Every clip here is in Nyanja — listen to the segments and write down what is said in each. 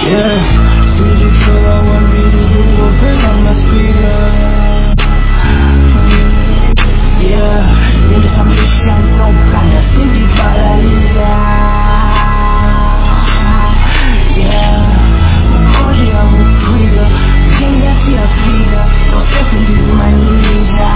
Yeah, city full of one meter, open on my speaker. Yeah, need some mission, no kind of city paralisa. Yeah, body of a trigger, can't get your figure, no definitely my leader.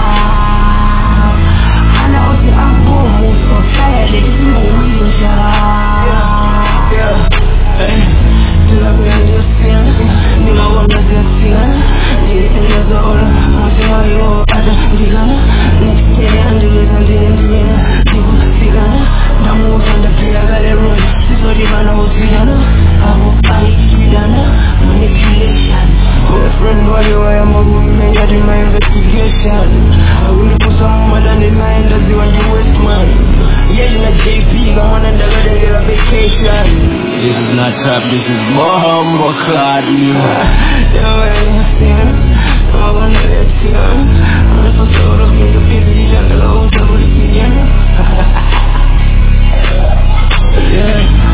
I know the I'm so tired, it's no reason. Yeah, hey, till I bring you sin, you know I'm not just sin. You know the order, I'm saying you are the villain. Next day I'm doing something in the rain. People see gonna, the moves on the play, I got it wrong. This is what the man was villain. I hope I eat manipulation. My friend, why you are my woman, you're doing my investigation. I will put some more than the line, that's the one you waste, man. Yelling at JP, I'm on the weather, you're a vacation. This is not trap, this is more Cardi. Yeah, I stand, I wanna let you. I'm so sort of me, the busy, and the low, double the yeah.